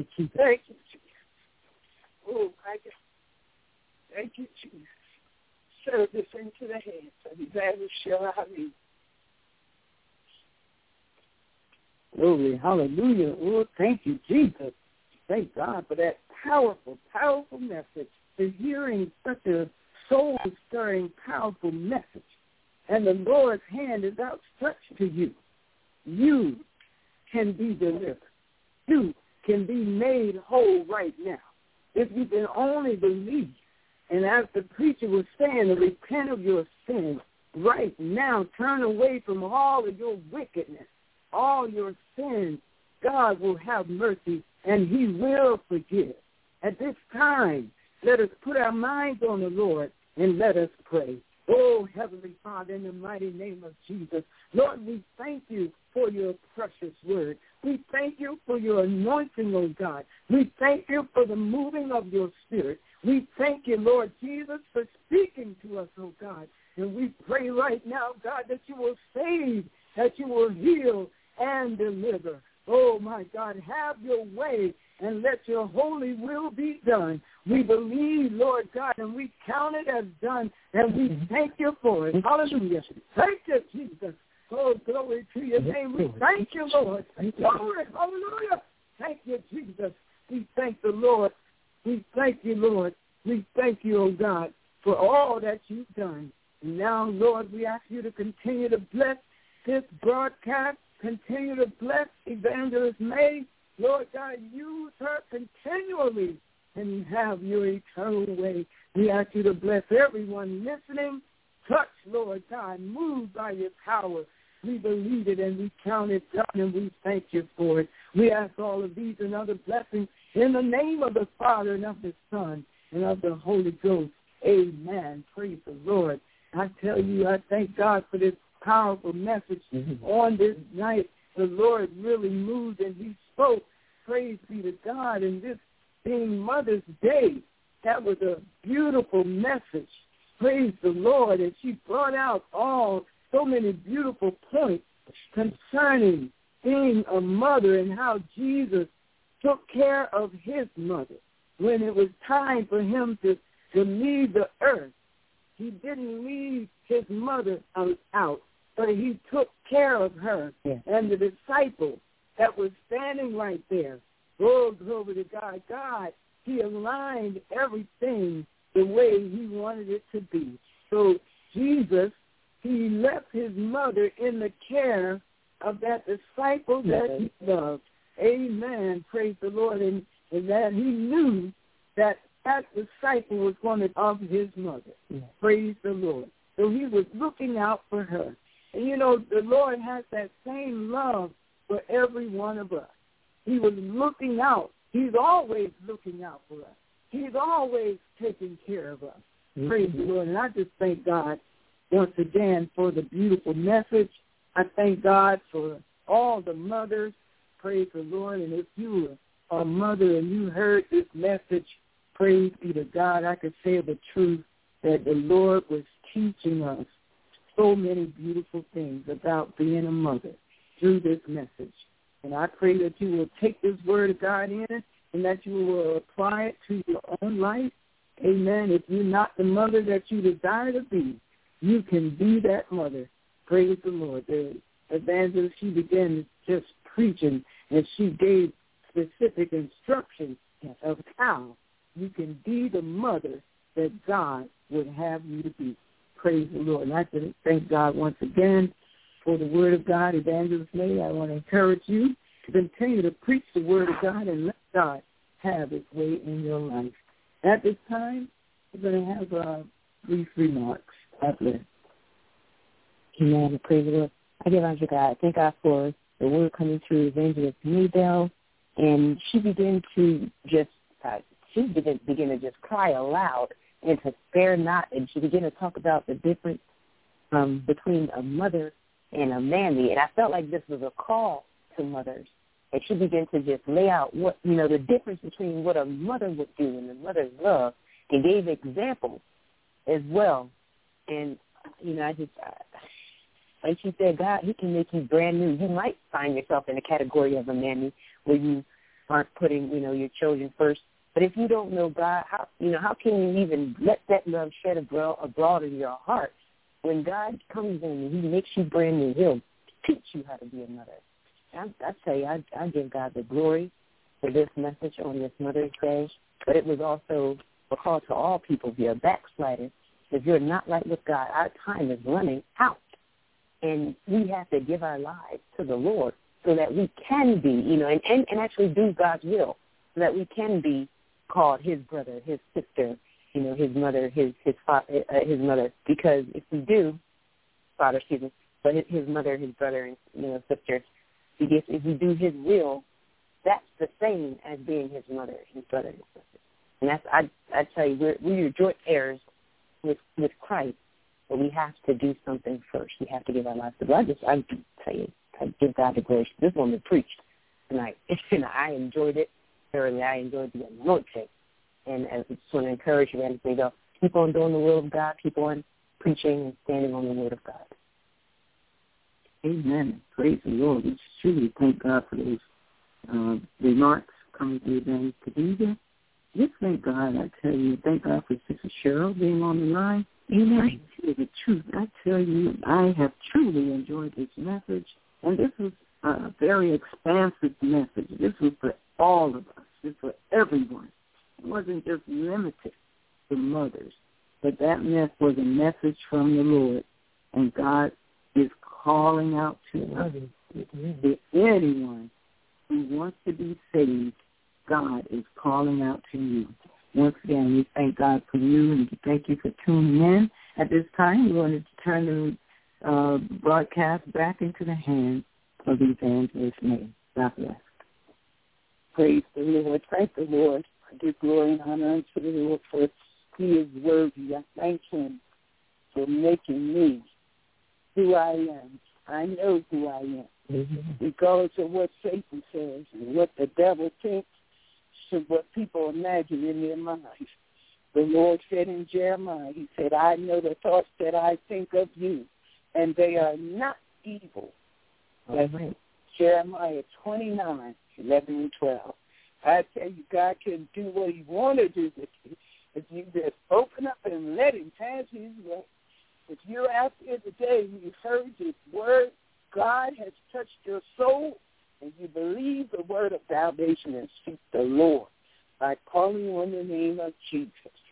Speaker 3: Jesus.
Speaker 2: Thank you, Jesus. Oh, my God. Thank you, Jesus. Serve this into the hands of Evangelist Sheila Hamid.
Speaker 3: Glory, hallelujah. Oh, thank you, Jesus. Thank God for that powerful, powerful message. For hearing such a soul-stirring, powerful message. And the Lord's hand is outstretched to you. You can be delivered. You can be made whole right now. If you can only believe. And as the preacher was saying, to repent of your sins right now. Turn away from all of your wickedness, all your sins. God will have mercy, and he will forgive. At this time, let us put our minds on the Lord and let us pray. Oh, Heavenly Father, in the mighty name of Jesus, Lord, we thank you for your precious word. We thank you for your anointing, oh God. We thank you for the moving of your spirit. We thank you, Lord Jesus, for speaking to us, oh God. And we pray right now, God, that you will save, that you will heal and deliver. Oh, my God, have your way and let your holy will be done. We believe, Lord God, and we count it as done, and we thank you for it. Hallelujah. Thank you, Jesus. Oh, glory to your name. We thank you, Lord. Glory. Hallelujah. Thank you, Jesus. We thank the Lord. We thank you, Lord. We thank you, oh God, for all that you've done. And now, Lord, we ask you to continue to bless this broadcast. Continue to bless Evangelist May. Lord God, use her continually and have your eternal way. We ask you to bless everyone listening. Touch, Lord God, move by your power. We believe it and we count it done and we thank you for it. We ask all of these and other blessings in the name of the Father and of the Son and of the Holy Ghost. Amen. Praise the Lord. I tell you, I thank God for this powerful message mm-hmm. on this night. The Lord really moved and he spoke. Praise be to God. And this being Mother's Day, that was a beautiful message. Praise the Lord. And she brought out all so many beautiful points concerning being a mother and how Jesus took care of his mother. When it was time for him to, to leave the earth, he didn't leave his mother out, but he took care of her. Yeah. And the disciple that was standing right there, oh, glory to God, God, he aligned everything the way he wanted it to be. So Jesus, he left his mother in the care of that disciple that he loved. Amen. Praise the Lord. And, and that he knew that that disciple was one of his mother. Yeah. Praise the Lord. So he was looking out for her. And, you know, the Lord has that same love for every one of us. He was looking out. He's always looking out for us. He's always taking care of us. Mm-hmm. Praise the Lord. And I just thank God once again for the beautiful message. I thank God for all the mothers. Praise the Lord. And if you are a mother and you heard this message, praise be to God, I could say the truth that the Lord was teaching us so many beautiful things about being a mother through this message. And I pray that you will take this word of God in and that you will apply it to your own life. Amen. If you're not the mother that you desire to be, you can be that mother. Praise the Lord. The evangelist, she began just preaching, and she gave specific instructions of how you can be the mother that God would have you to be. Praise the Lord. And I thank God once again for the word of God. Evangelist May, I want to encourage you to continue to preach the word of God and let God have his way in your life. At this time, we're going to have uh, brief remarks. God bless.
Speaker 5: Amen. Praise the Lord. I give honor to God. Thank God for the word coming through Evangelist Maybell. And she began to just, uh, she began, began to just cry aloud and to spare not. And she began to talk about the difference um, between a mother and a mammy. And I felt like this was a call to mothers. And she began to just lay out what, you know, the difference between what a mother would do and a mother's love, and gave examples as well. And, you know, I just, I, like she said, God, he can make you brand new. You might find yourself in a category of a mammy where you aren't putting, you know, your children first. But if you don't know God, how, you know, how can you even let that love shed abroad, abroad in your heart? When God comes in and he makes you brand new, he'll teach you how to be a mother. I, I tell you, I, I give God the glory for this message on this Mother's Day. But it was also a call to all people. If you're a backslider, if you're not right with God, our time is running out. And we have to give our lives to the Lord so that we can be, you know, and, and, and actually do God's will, so that we can be called his brother, his sister, you know, his mother, his his father, uh, his mother. Because if we do, father, excuse me, but his, his mother, his brother, and you know, sister, if, if we do his will, that's the same as being his mother, his brother, and sister. And that's I I tell you, we're we're joint heirs with with Christ, but we have to do something first. We have to give our lives to God. I just I tell you, I give God the glory. This woman preached tonight, and I enjoyed it thoroughly. I enjoyed the anointing, and I just want to encourage you as we go. Keep on doing the will of God. Keep on preaching and standing on the word of God.
Speaker 3: Amen. Praise the Lord. We truly thank God for those uh, remarks coming through Evangelist Khadijah. Just thank God, I tell you. Thank God for Sister Cheryl being on the line. Amen. I tell you the truth. I tell you, I have truly enjoyed this message. And this was a very expansive message. This was for all of us. This was for everyone. It wasn't just limited to mothers. But that mess was a message from the Lord. And God is calling out to us. To anyone who wants to be saved, God is calling out to you. Once again, we thank God for you, and we thank you for tuning in. At this time, we wanted to turn the uh, broadcast back into the hands of the evangelist May. God bless.
Speaker 2: Praise the Lord. Thank the Lord. I give glory and honor unto the Lord, for he is worthy. I thank him for making me who I am. I know who I am. Mm-hmm. Regardless of what Satan says and what the devil thinks, and what people imagine in their minds. The Lord said in Jeremiah, he said, I know the thoughts that I think of you, and they are not evil. That's right. Jeremiah twenty-nine, eleven and twelve. I tell you, God can do what he wants to do with you if you just open up and let him have his way. If you're out there today and you've heard his word, God has touched your soul, and you believe the word of salvation and seek the Lord by calling on the name of Jesus.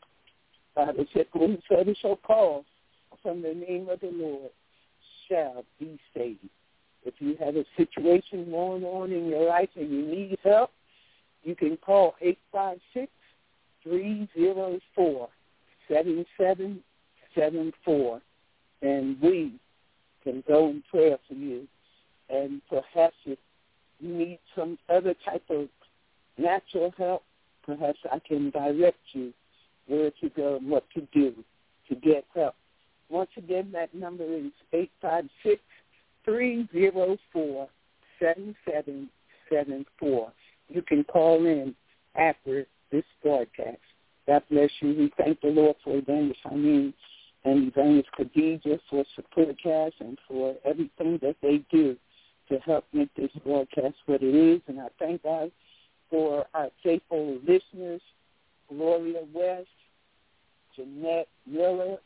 Speaker 2: Bible said, whosoever shall call from the name of the Lord shall be saved. If you have a situation going on in your life and you need help, you can call eight five six, three zero four, seven seven seven four, and we can go in prayer for you. And perhaps if you need some other type of natural help, perhaps I can direct you where to go and what to do to get help. Once again, that number is eight five six, three zero four, seven seven seven four. You can call in after this broadcast. God bless you. We thank the Lord for Evangelist Hameen and Evangelist Khadijah for Supportcast and for everything that they do to help make this broadcast what it is. And I thank God for our faithful listeners, Gloria West, Jeanette Miller,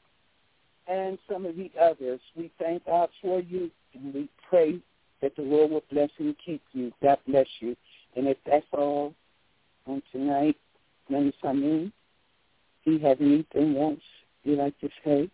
Speaker 2: and some of the others. We thank God for you, and we pray that the Lord will bless and keep you. God bless you. And if that's all on tonight, Minister Hameen, do you have anything else you'd like to say?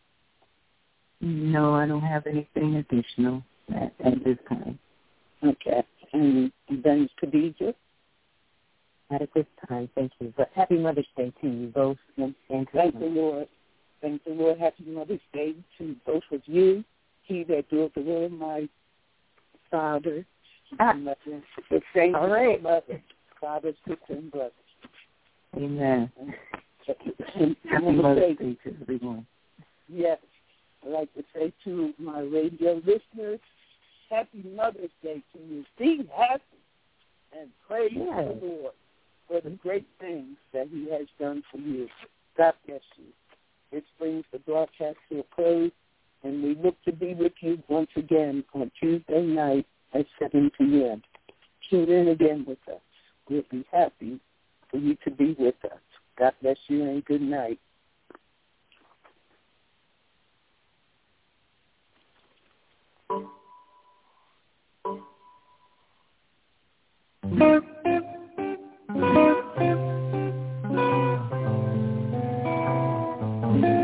Speaker 3: No, I don't have anything additional at, at this time.
Speaker 2: Okay. And then Khadijah?
Speaker 5: Not at this time, thank you. But happy Mother's Day to you both. And, and
Speaker 2: thank the Lord. Thank the Lord. Happy Mother's Day to both of you. He that doeth the will of my Father. Ah. The same all right. Mother, Father, sister, and brother.
Speaker 3: Amen.
Speaker 2: And
Speaker 3: happy Mother's Day to everyone.
Speaker 2: Yes. I'd like to say to my radio listeners, happy Mother's Day to you. Be happy and praise yes. the Lord for the great things that he has done for you. God bless you. This brings the broadcast to a close, and we look to be with you once again on Tuesday night at seven p.m. Tune in again with us. we'll be happy for you to be with us. God bless you and good night.
Speaker 6: Thank you.